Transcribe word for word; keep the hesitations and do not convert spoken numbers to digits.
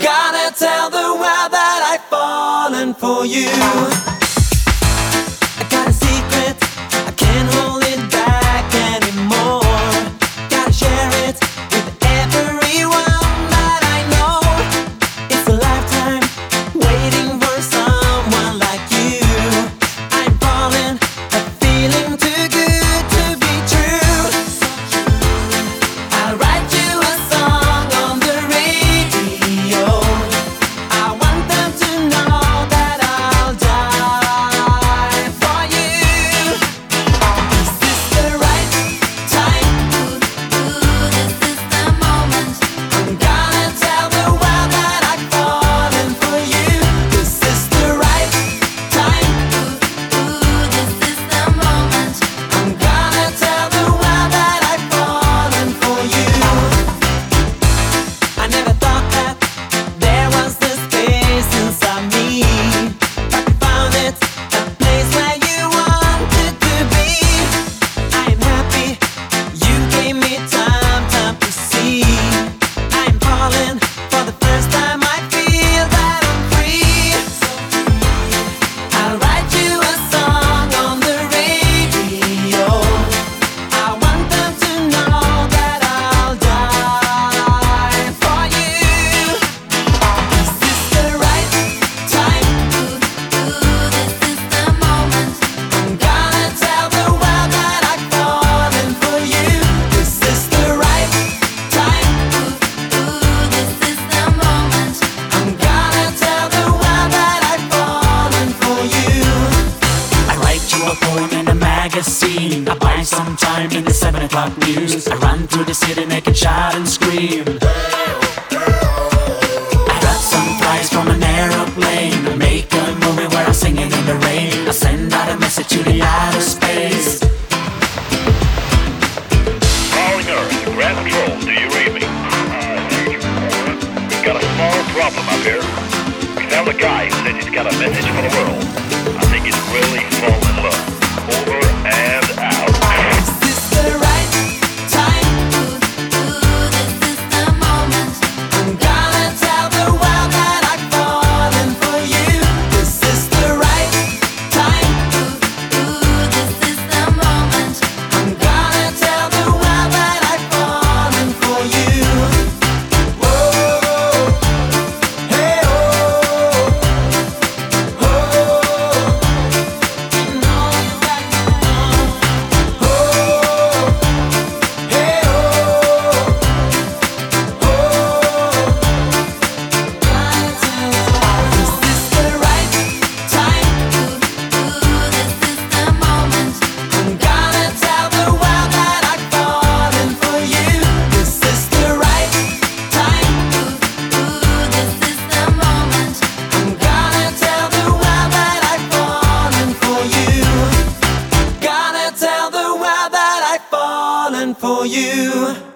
Gotta tell the world that I've fallen for you. I got a secret, I can't hold it back anymore. Gotta share it with everyone that I know. It's a lifetime waiting for someone like you. I'm falling, a feeling too good to be true. I'll write you a song on the radio. I want them to know that I'll die for you. Is this the right time? Ooh, this is the moment. I'm gonna tell the world that I've fallen for you. This is the right time. Ooh, this is the moment. I'm gonna tell the world that I've fallen for you. I never thought that there was this space inside me, but you found it, a place where you wanted to be. I'm happy you gave me time, time to see. I'm falling for the first time. I feel that I'm free. I'll write you a song on the radio. I want them to know that I'll die for you. Is this the right time? Ooh, this is the moment. I'm gonna tell the world that I've fallen for you. This is the right time. Ooh, this is the moment. I'm gonna tell the world that I've fallen for you. I write you a poem in a magazine. I buy some time in the seven o'clock news. I run through the city naked, shout and scream. I got some flies from an aeroplane. I make a movie where I'm singing in the rain. I send out a message to the outer space. Calling Earth, ground control, do you read me? We've got a small problem up here. We found a guy who says he's got a message for the world. I think he's really fallen in love. Over and out. Is this the right time? Ooh, this is the moment. I'm gonna tell the world that I've fallen for you. This is the right time. Ooh, this is the moment. I'm gonna tell the world that I've fallen for you. Whoa, hey oh, oh, you know you got to know. Oh, hey oh, oh, gotta tell the world. Is this the right time? Ooh, this is the moment. I'm gonna tell the world that I've fallen for you. This is the right time. Ooh, this is the moment. I'm gonna tell the world that I've fallen for you. Gonna tell the world that I've fallen for you.